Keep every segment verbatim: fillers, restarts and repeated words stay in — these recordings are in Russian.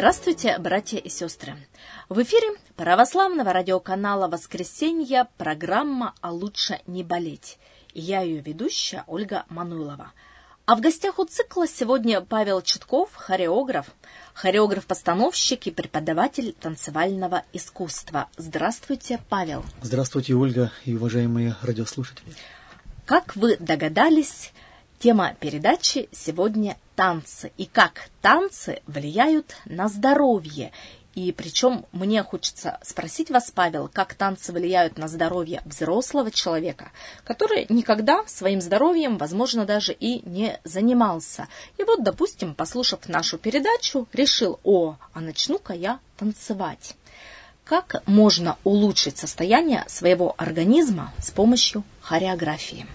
Здравствуйте, братья и сестры! В эфире православного радиоканала «Воскресенье» программа «А лучше не болеть». И я ее ведущая Ольга Мануйлова. А в гостях у цикла сегодня Павел Читков, хореограф, хореограф-постановщик и преподаватель танцевального искусства. Здравствуйте, Павел! Здравствуйте, Ольга и уважаемые радиослушатели! Как вы догадались, тема передачи сегодня танцы. И как танцы влияют на здоровье. И причем мне хочется спросить вас, Павел, как танцы влияют на здоровье взрослого человека, который никогда своим здоровьем, возможно, даже и не занимался. И вот, допустим, послушав нашу передачу, решил, о, а начну-ка я танцевать. Как можно улучшить состояние своего организма с помощью хореографии?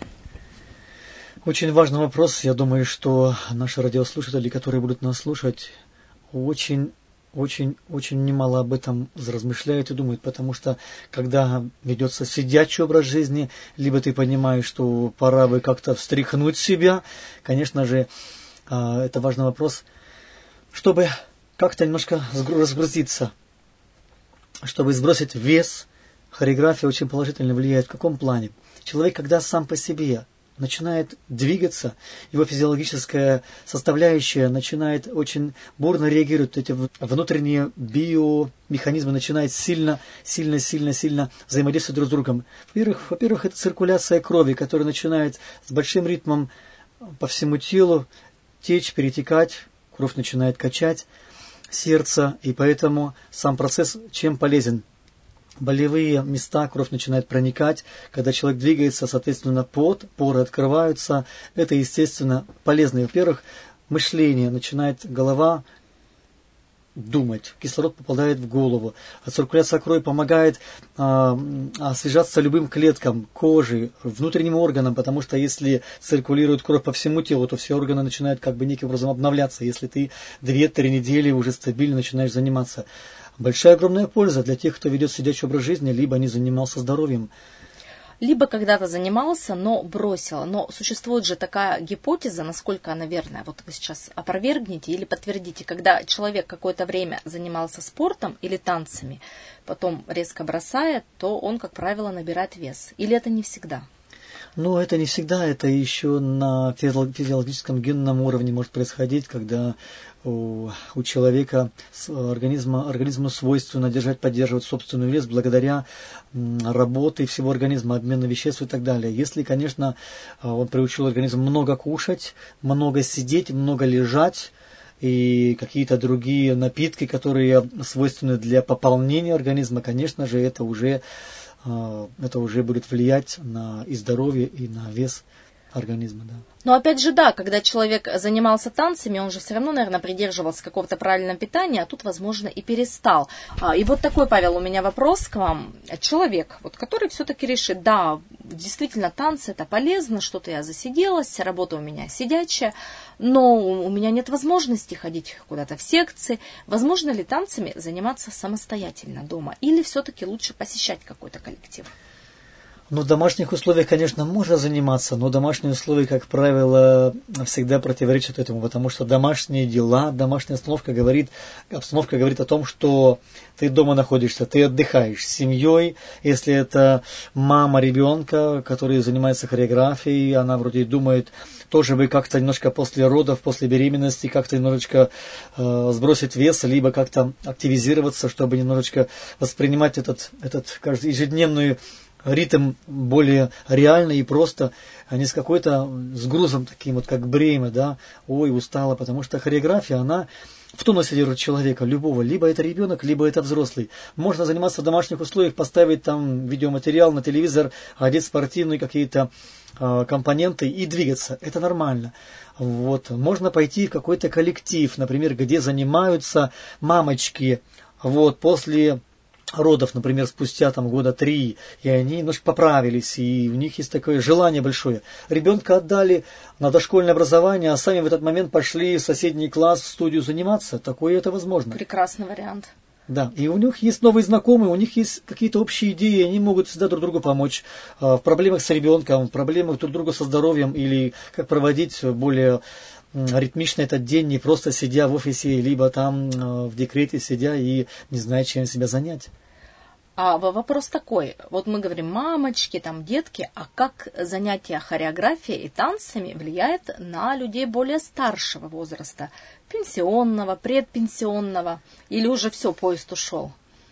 Очень важный вопрос. Я думаю, что наши радиослушатели, которые будут нас слушать, очень, очень, очень немало об этом размышляют и думают, потому что когда ведется сидячий образ жизни, либо ты понимаешь, что пора бы как-то встряхнуть себя, конечно же, это важный вопрос, чтобы как-то немножко разгрузиться, чтобы сбросить вес. Хореография очень положительно влияет. В каком плане? Человек, когда сам по себе начинает двигаться, его физиологическая составляющая начинает очень бурно реагировать, эти внутренние биомеханизмы начинают сильно, сильно, сильно, сильно взаимодействовать друг с другом. Во-первых, во-первых, это циркуляция крови, которая начинает с большим ритмом по всему телу течь, перетекать, кровь начинает качать сердце, и поэтому сам процесс чем полезен? Болевые места, кровь начинает проникать. Когда человек двигается, соответственно, пот, поры открываются. Это, естественно, полезно. Во-первых, мышление, начинает голова думать. Кислород попадает в голову. А циркуляция крови помогает а, освежаться любым клеткам, кожи, внутренним органам, потому что если циркулирует кровь по всему телу, то все органы начинают как бы неким образом обновляться, если ты две-три недели уже стабильно начинаешь заниматься. Большая огромная польза для тех, кто ведет сидячий образ жизни, либо не занимался здоровьем. Либо когда-то занимался, но бросил. Но существует же такая гипотеза, насколько она верная. Вот вы сейчас опровергните или подтвердите. Когда человек какое-то время занимался спортом или танцами, потом резко бросает, то он, как правило, набирает вес. Или это не всегда? Ну, это не всегда, это еще на физиологическом генном уровне может происходить, когда у, у человека организма, организму свойственно держать, поддерживать собственный вес благодаря работе всего организма, обмена веществ и так далее. Если, конечно, он приучил организм много кушать, много сидеть, много лежать, и какие-то другие напитки, которые свойственны для пополнения организма, конечно же, это уже... это уже будет влиять на и здоровье, и на вес организма. Да. Но опять же, да, когда человек занимался танцами, он же все равно, наверное, придерживался какого-то правильного питания, а тут, возможно, и перестал. И вот такой, Павел, у меня вопрос к вам. Человек, вот, который все-таки решит, да, действительно, танцы это полезно, что-то я засиделась, работа у меня сидячая, но у меня нет возможности ходить куда-то в секции. Возможно ли танцами заниматься самостоятельно дома? Или все-таки лучше посещать какой-то коллектив? Ну, в домашних условиях, конечно, можно заниматься, но домашние условия, как правило, всегда противоречат этому, потому что домашние дела, домашняя обстановка говорит, обстановка говорит о том, что ты дома находишься, ты отдыхаешь с семьей. Если это мама ребенка, который занимается хореографией, она вроде думает, тоже бы как-то немножко после родов, после беременности, как-то немножечко э, сбросить вес, либо как-то активизироваться, чтобы немножечко воспринимать этот, этот каждый ежедневный ритм более реально и просто, а не с какой-то, с грузом таким вот, как бремя, да, ой, устала, потому что хореография, она в тонусе держит человека, любого, либо это ребенок, либо это взрослый. Можно заниматься в домашних условиях, поставить там видеоматериал на телевизор, одеть спортивные какие-то э, компоненты и двигаться, это нормально. Вот. Можно пойти в какой-то коллектив, например, где занимаются мамочки, вот, после родов, например, спустя там года три, и они немножко поправились, и у них есть такое желание большое. Ребенка отдали на дошкольное образование, а сами в этот момент пошли в соседний класс, в студию заниматься. Такое это возможно. Прекрасный вариант. Да, и у них есть новые знакомые, у них есть какие-то общие идеи, они могут всегда друг другу помочь в проблемах с ребенком, в проблемах друг друга со здоровьем, или как проводить более ритмично этот день, не просто сидя в офисе, либо там в декрете сидя и не зная, чем себя занять. А вопрос такой, вот мы говорим мамочки, там детки, а как занятие хореографией и танцами влияет на людей более старшего возраста, пенсионного, предпенсионного, или уже все, поезд ушел?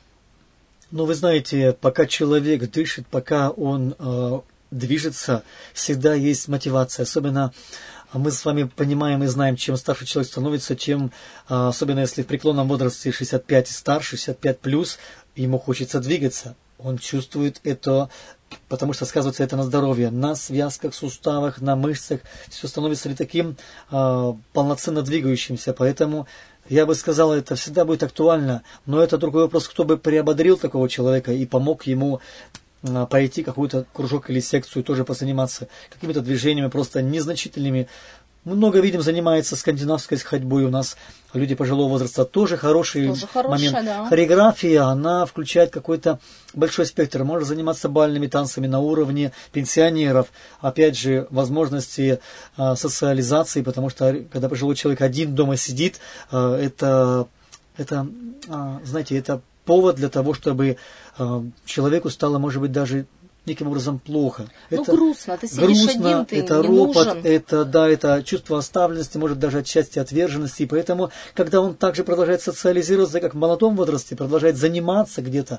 Ну, вы знаете, пока человек дышит, пока он э, движется, всегда есть мотивация, особенно мы с вами понимаем и знаем, чем старше человек становится, чем, особенно если в преклонном возрасте шестьдесят пять и старше, шестьдесят пять плюс, ему хочется двигаться. Он чувствует это, потому что сказывается это на здоровье, на связках, суставах, на мышцах. Все становится ли таким э, полноценно двигающимся. Поэтому я бы сказал, это всегда будет актуально. Но это другой вопрос, кто бы приободрил такого человека и помог ему пойти какой-то кружок или секцию, тоже позаниматься какими-то движениями просто незначительными. Много видим, занимается скандинавской ходьбой у нас. Люди пожилого возраста тоже хороший тоже хорошая, момент. Да. Хореография, она включает какой-то большой спектр. Можно заниматься бальными танцами на уровне пенсионеров. Опять же, возможности а, социализации, потому что когда пожилой человек один дома сидит, а, это, это а, знаете, это повод для того, чтобы а, человеку стало, может быть, даже неким образом плохо. Ну, это грустно, ты сидишь грустно, один, ты это не ропот, нужен. это, да, это чувство оставленности, может, даже отчасти отверженности. И поэтому, когда он также продолжает социализироваться, как в молодом возрасте, продолжает заниматься где-то,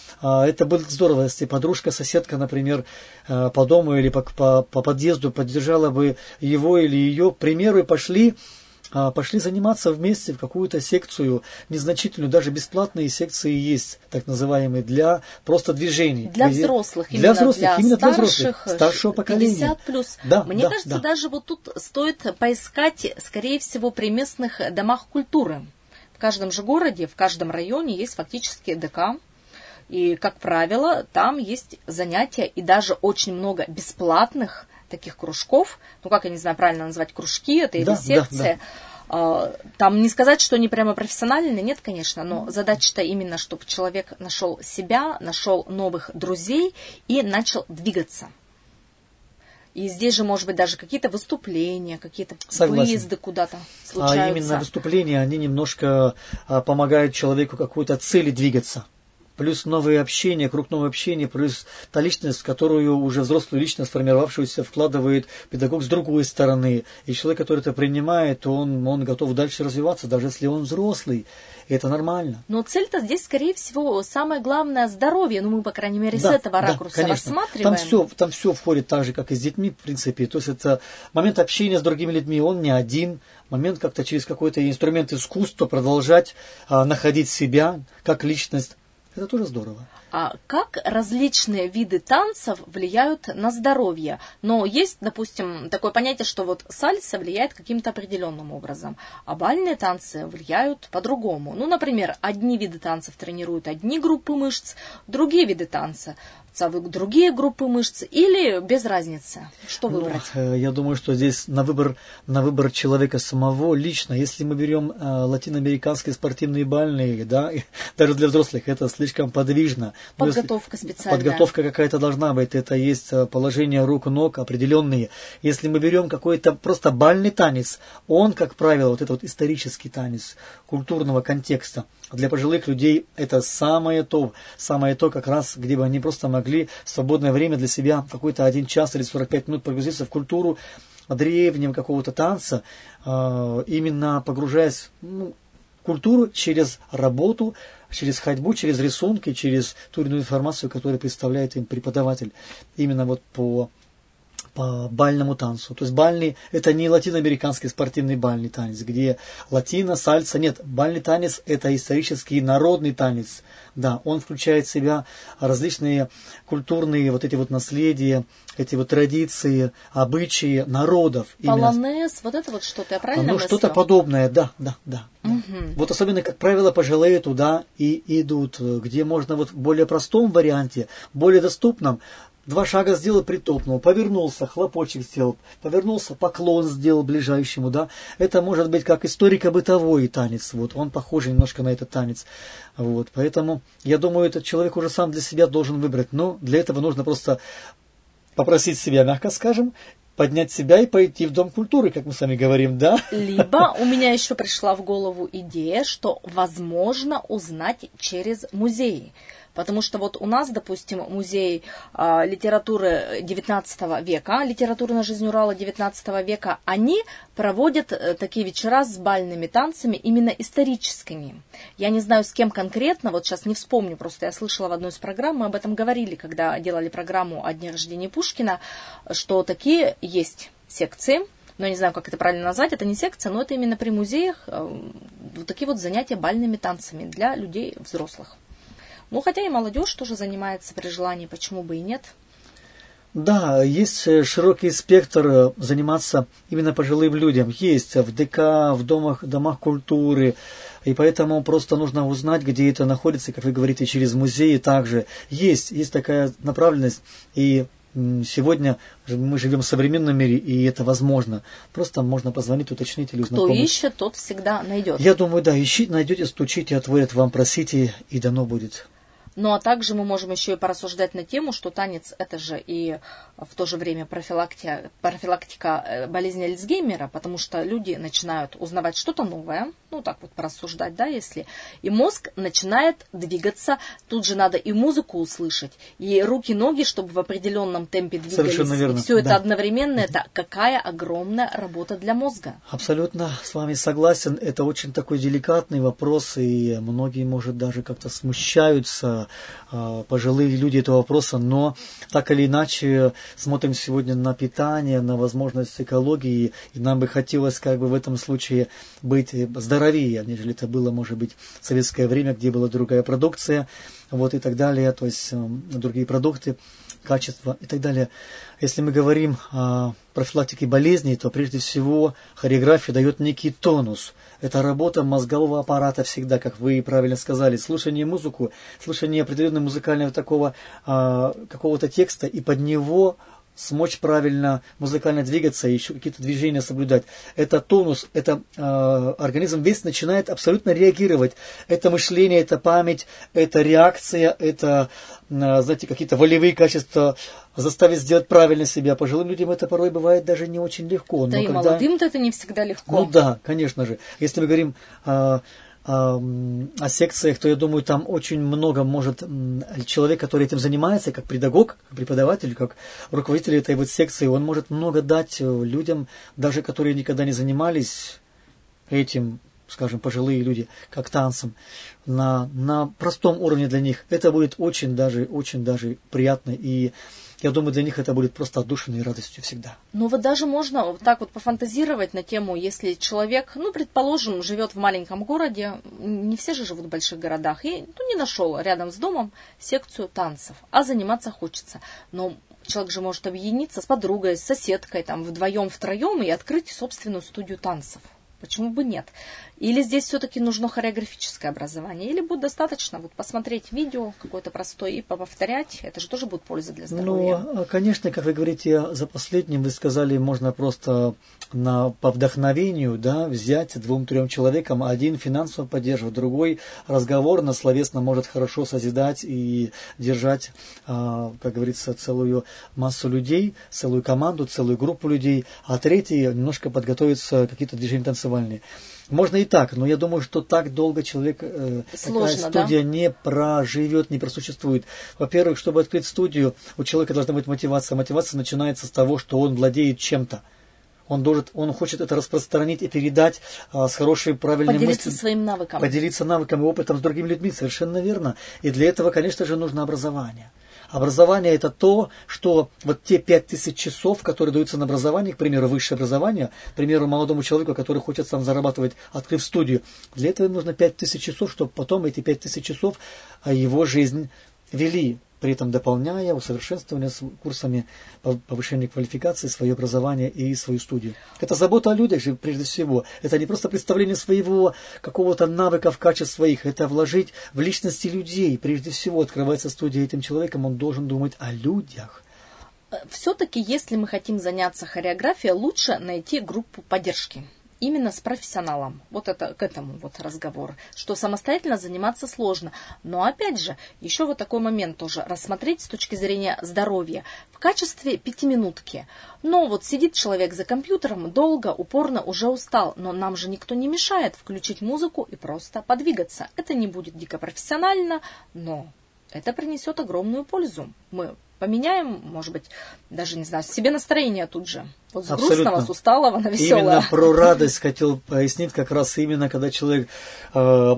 это будет здорово, если подружка, соседка, например, по дому или по, по, по подъезду поддержала бы его или ее, к примеру, и пошли пошли заниматься вместе в какую-то секцию незначительную, даже бесплатные секции есть, так называемые, для просто движений. Для взрослых, для именно взрослых, для именно для старших, взрослых, старшего поколения. пятьдесят плюс. Да, Мне да, кажется, да. даже вот тут стоит поискать, скорее всего, при местных домах культуры. В каждом же городе, в каждом районе есть фактически ДК. И, как правило, там есть занятия и даже очень много бесплатных таких кружков, ну, как я не знаю правильно назвать, кружки это или да, секция. Да, да. Там не сказать, что они прямо профессиональные, нет, конечно, но задача-то именно, чтобы человек нашел себя, нашел новых друзей и начал двигаться. И здесь же, может быть, даже какие-то выступления, какие-то Согласен. выезды куда-то случаются. А именно выступления, они немножко помогают человеку какой-то цели двигаться. Плюс новые общения, круг нового общения, плюс та личность, которую уже взрослую личность, сформировавшуюся, вкладывает педагог с другой стороны. И человек, который это принимает, он, он готов дальше развиваться, даже если он взрослый. И это нормально. Но цель-то здесь, скорее всего, самое главное – здоровье. Ну, мы, по крайней мере, да, с этого да, ракурса конечно. рассматриваем. Там все, там все входит так же, как и с детьми, в принципе. То есть это момент общения с другими людьми, он не один. Момент как-то через какой-то инструмент искусства продолжать а, находить себя как личность. Это тоже здорово. А как различные виды танцев влияют на здоровье? Но есть, допустим, такое понятие, что вот сальса влияет каким-то определенным образом, а бальные танцы влияют по-другому. Ну, например, одни виды танцев тренируют одни группы мышц, другие виды танца другие группы мышц, или без разницы? Что выбрать? Ну, я думаю, что здесь на выбор, на выбор человека самого лично. Если мы берем э, латиноамериканские спортивные бальные, да, даже для взрослых это слишком подвижно. Подготовка если, специальная. Подготовка какая-то должна быть. Это есть положение рук, ног определенные. Если мы берем какой-то просто бальный танец, он, как правило, вот это вот исторический танец культурного контекста, для пожилых людей это самое то, самое то как раз, где бы они просто могли в свободное время для себя какой-то один час или сорок пять минут погрузиться в культуру древнего какого-то танца, именно погружаясь ну, в культуру через работу, через ходьбу, через рисунки, через ту или иную информацию, которую представляет им преподаватель. Именно вот по... по бальному танцу. То есть бальный, это не латиноамериканский спортивный бальный танец, где латино, сальса, нет, бальный танец это исторический народный танец. Да, он включает в себя различные культурные вот эти вот наследия, эти вот традиции, обычаи народов. Полонез, вот это вот что-то, я правильно Ну, мыслю? что-то подобное, да, да, да. Угу. Вот особенно, как правило, пожилые туда и идут, где можно вот в более простом варианте, более доступном, два шага сделал, притопнул, повернулся, хлопочек сделал, повернулся, поклон сделал ближайшему, да. Это может быть как историко-бытовой танец, вот, он похож немножко на этот танец, вот. Поэтому, я думаю, этот человек уже сам для себя должен выбрать, но для этого нужно просто попросить себя, мягко скажем, поднять себя и пойти в Дом культуры, как мы с вами говорим, да? Либо у меня еще пришла в голову идея, что возможно узнать через музеи. Потому что вот у нас, допустим, музей э, литературы девятнадцатого века, литературная жизнь Урала девятнадцатого века, они проводят э, такие вечера с бальными танцами именно историческими. Я не знаю, с кем конкретно, вот сейчас не вспомню, просто я слышала в одной из программ, мы об этом говорили, когда делали программу о дне рождения Пушкина, что такие есть секции. Но я не знаю, как это правильно назвать, это не секция, но это именно при музеях э, вот такие вот занятия бальными танцами для людей взрослых. Ну, хотя и молодежь тоже занимается при желании, почему бы и нет. Да, есть широкий спектр заниматься именно пожилым людям. Есть в ДК, в домах, домах культуры. И поэтому просто нужно узнать, где это находится, как вы говорите, через музеи также. Есть, есть такая направленность. И сегодня мы живем в современном мире, и это возможно. Просто можно позвонить, уточнить или узнать. Кто ищет, тот всегда найдет. Я думаю, да, ищите, найдете, стучите, отворят вам, просите, и дано будет. Ну, а также мы можем еще и порассуждать на тему, что танец – это же и в то же время профилактика, профилактика болезни Альцгеймера, потому что люди начинают узнавать что-то новое, ну, так вот порассуждать, да, если, и мозг начинает двигаться, тут же надо и музыку услышать, и руки, ноги, чтобы в определенном темпе двигались. Совершенно верно. И все это да. одновременно, это какая огромная работа для мозга. Абсолютно с вами согласен, это очень такой деликатный вопрос, и многие, может, даже как-то смущаются, пожилые люди этого вопроса, но так или иначе смотрим сегодня на питание, на возможность экологии, и нам бы хотелось как бы в этом случае быть здоровее, нежели это было, может быть, в советское время, где была другая продукция, вот и так далее, то есть другие продукты, качество и так далее. Если мы говорим о профилактике болезней, то прежде всего хореография дает некий тонус. Это работа мозгового аппарата всегда, как вы правильно сказали. Слушание музыку, слушание определенного музыкального такого а, какого-то текста, и под него смочь правильно музыкально двигаться и еще какие-то движения соблюдать. Это тонус, это э, организм весь начинает абсолютно реагировать. Это мышление, это память, это реакция, это, э, знаете, какие-то волевые качества заставить сделать правильно себя. Пожилым людям это порой бывает даже не очень легко. Да но и когда... молодым-то это не всегда легко. Ну да, конечно же. Если мы говорим... Э, о секциях, то я думаю, там очень много может человек, который этим занимается, как педагог, как преподаватель, как руководитель этой вот секции, он может много дать людям, даже которые никогда не занимались этим, скажем, пожилые люди, как танцем, на, на простом уровне для них. Это будет очень даже, очень даже приятно, и я думаю, для них это будет просто отдушиной радостью всегда. Ну вот даже можно вот так вот пофантазировать на тему, если человек, ну, предположим, живет в маленьком городе, не все же живут в больших городах, и ну, не нашел рядом с домом секцию танцев, а заниматься хочется. Но человек же может объединиться с подругой, с соседкой, там, вдвоем, втроем и открыть собственную студию танцев. Почему бы нет? Или здесь все-таки нужно хореографическое образование, или будет достаточно вот посмотреть видео какое-то простое и повторять, это же тоже будет польза для здоровья. Ну, конечно, как вы говорите, за последним вы сказали, можно просто на, по вдохновению, да, взять двум-трем человекам, один финансово поддерживать, другой разговорно, словесно может хорошо созидать и держать, а, как говорится, целую массу людей, целую команду, целую группу людей, а третий немножко подготовиться, какие-то движения танцевальные. Можно и так, но я думаю, что так долго человек, э, Сложно, такая студия да? не проживет, не просуществует. Во-первых, чтобы открыть студию, у человека должна быть мотивация. Мотивация начинается с того, что он владеет чем-то. Он, должен, он хочет это распространить и передать а, с хорошей, правильной мыслью. Поделиться своим навыком. Поделиться навыком и опытом с другими людьми, совершенно верно. И для этого, конечно же, нужно образование. Образование – это то, что вот те пять тысяч часов, которые даются на образование, к примеру, высшее образование, к примеру, молодому человеку, который хочет сам зарабатывать, открыв студию, для этого нужно пять тысяч часов, чтобы потом эти пять тысяч часов его жизнь вели, при этом дополняя, усовершенствование с курсами повышения квалификации, свое образование и свою студию. Это забота о людях же прежде всего. Это не просто представление своего какого-то навыка в качестве своих. Это вложить в личности людей. Прежде всего открывается студия этим человеком, он должен думать о людях. Все-таки, если мы хотим заняться хореографией, лучше найти группу поддержки. именно с профессионалом. Вот это к этому вот разговор, что самостоятельно заниматься сложно. Но опять же, еще вот такой момент тоже рассмотреть с точки зрения здоровья в качестве пятиминутки. Но вот сидит человек за компьютером долго, упорно, уже устал, но нам же никто не мешает включить музыку и просто подвигаться. Это не будет дико профессионально, но это принесет огромную пользу. Мы поменяем, может быть, даже, не знаю, себе настроение тут же. Вот с грустного, с усталого на веселое. Именно про радость хотел пояснить, как раз именно, когда человек э,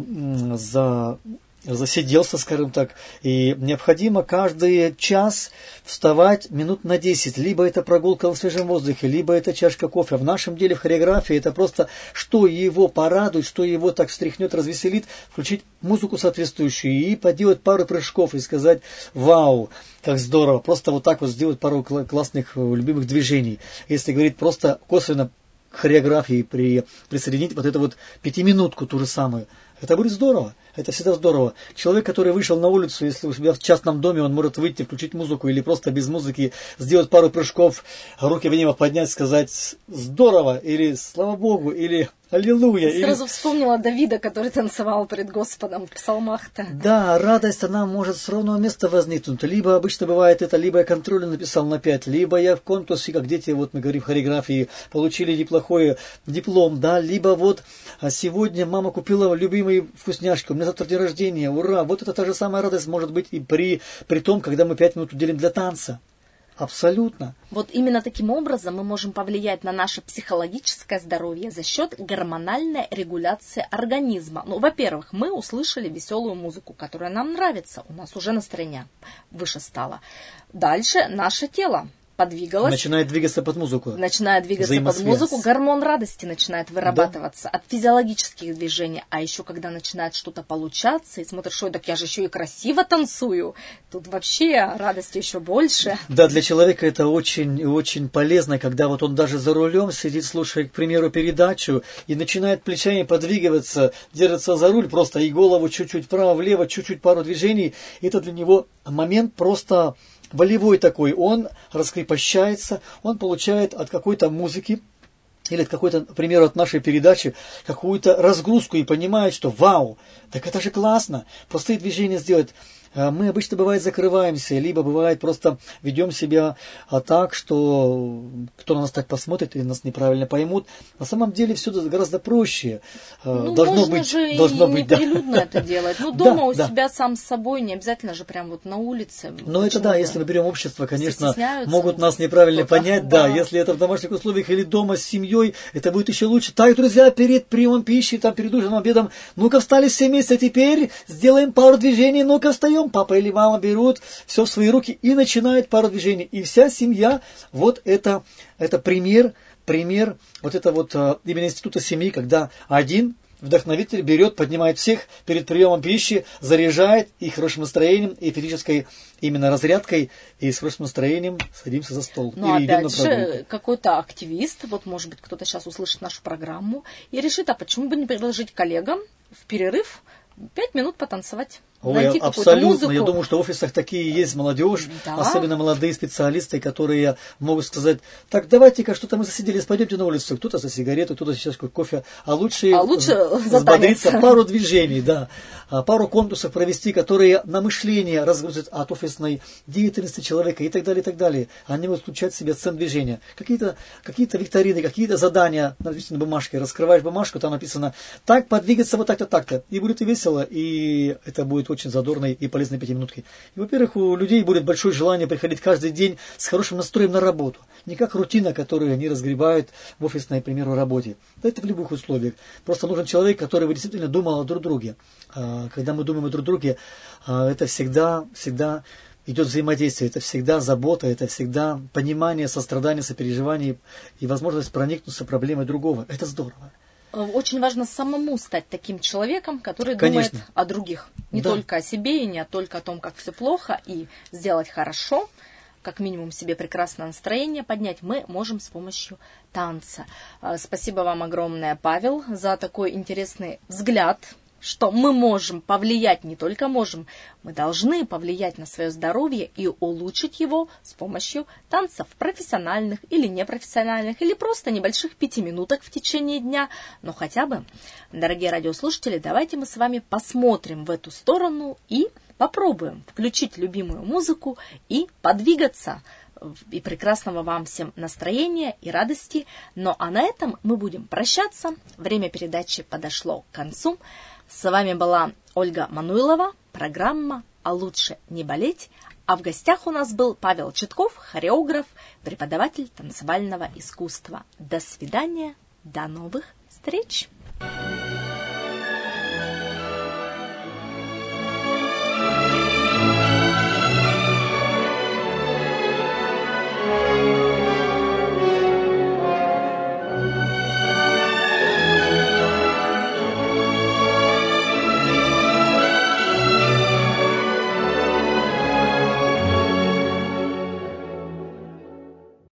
за... засиделся, скажем так, и необходимо каждый час вставать минут на десять. Либо это прогулка на свежем воздухе, либо это чашка кофе. В нашем деле, в хореографии, это просто, что его порадует, что его так встряхнет, развеселит, включить музыку соответствующую и поделать пару прыжков и сказать «Вау, как здорово!» Просто вот так вот сделать пару классных, любимых движений. Если говорить просто косвенно к хореографии, при, присоединить вот эту вот пятиминутку ту же самую, это будет здорово. Это всегда здорово. Человек, который вышел на улицу, если у себя в частном доме, он может выйти, включить музыку или просто без музыки сделать пару прыжков, руки в небо поднять, сказать «здорово» или «слава Богу» или «аллилуйя». Сразу или... вспомнила Давида, который танцевал перед Господом в псалмах-то. Да, радость, она может с ровного места возникнуть. Либо обычно бывает это, либо я контрольно написал на пять, либо я в конкурсе, как дети, вот мы говорим в хореографии, получили неплохой диплом, да, либо вот сегодня мама купила любимые вкусняшки, у меня завтра день рождения, ура! Вот это та же самая радость может быть и при, при том, когда мы пять минут уделим для танца. Абсолютно. Вот именно таким образом мы можем повлиять на наше психологическое здоровье за счет гормональной регуляции организма. Ну, во-первых, мы услышали веселую музыку, которая нам нравится. У нас уже настроение выше стало. Дальше наше тело подвигалось. Начинает двигаться под музыку. Начинает двигаться под музыку. Гормон радости начинает вырабатываться, да, от физиологических движений. А еще когда начинает что-то получаться, и смотришь, что так я же еще и красиво танцую, тут вообще радости еще больше. Да, для человека это очень, очень полезно, когда вот он даже за рулем сидит, слушает, к примеру, передачу, и начинает плечами подвигиваться, держится за руль просто, и голову чуть-чуть вправо-влево, чуть-чуть пару движений. Это для него момент просто волевой такой, он раскрепощается, он получает от какой-то музыки или от какой-то, к примеру, от нашей передачи какую-то разгрузку и понимает, что вау, так это же классно, простые движения сделать. Мы обычно, бывает, закрываемся, либо, бывает, просто ведем себя а, так, что кто на нас так посмотрит или нас неправильно поймут. На самом деле все гораздо проще. Ну, должно можно быть, же должно и быть, да. неприлюдно это делать. Ну, дома да, у да. себя сам с собой, не обязательно же прям вот на улице. Но это да, если мы берем общество, конечно, могут ну, нас неправильно понять. Да, да, если это в домашних условиях или дома с семьей, это будет еще лучше. Так, друзья, перед приемом пищи, там, перед ужином, обедом, ну-ка встали все вместе, теперь сделаем пару движений, ну-ка встаем, папа или мама берут все в свои руки и начинают пару движений. И вся семья, вот это, это пример, пример вот это вот именно института семьи, когда один вдохновитель берет, поднимает всех перед приемом пищи, заряжает их хорошим настроением и физической именно разрядкой, и с хорошим настроением садимся за стол. Ну, опять же, какой-то активист, вот может быть кто-то сейчас услышит нашу программу и решит, а почему бы не предложить коллегам в перерыв пять минут потанцевать. Ой, абсолютно. Я думаю, что в офисах такие есть молодежь, да, особенно молодые специалисты, которые могут сказать, так, давайте-ка, что-то мы засиделись, пойдемте на улицу. Кто-то за сигарету, кто-то сейчас кофе. А лучше, а лучше взбодриться, пару движений, да, пару конкурсов провести, которые на мышление разгрузят от офисной деятельности человека и так далее, и так далее. Они могут включать в себя центр движения. Какие-то, какие-то викторины, какие-то задания, написано на бумажке. Раскрываешь бумажку, там написано, так, подвигаться вот так-то, так-то. И будет и весело, и это будет очень задорной и полезной пятиминутки. И, во-первых, у людей будет большое желание приходить каждый день с хорошим настроем на работу. Не как рутина, которую они разгребают в офисной, к примеру, работе. Это в любых условиях. Просто нужен человек, который бы действительно думал о друг друге. Когда мы думаем о друг друге, это всегда, всегда идет взаимодействие, это всегда забота, это всегда понимание, сострадание, сопереживание и возможность проникнуться проблемой другого. Это здорово. Очень важно самому стать таким человеком, который Конечно. думает о других. Не да. только о себе и не только о том, как все плохо, и сделать хорошо, как минимум себе прекрасное настроение поднять, мы можем с помощью танца. Спасибо вам огромное, Павел, за такой интересный взгляд что мы можем повлиять, не только можем, мы должны повлиять на свое здоровье и улучшить его с помощью танцев профессиональных или непрофессиональных, или просто небольших пятиминуток в течение дня. Но хотя бы, дорогие радиослушатели, давайте мы с вами посмотрим в эту сторону и попробуем включить любимую музыку и подвигаться. И прекрасного вам всем настроения и радости. Ну а на этом мы будем прощаться. Время передачи подошло к концу. С вами была Ольга Мануйлова, программа «А лучше не болеть». А в гостях у нас был Павел Читков, хореограф, преподаватель танцевального искусства. До свидания, до новых встреч!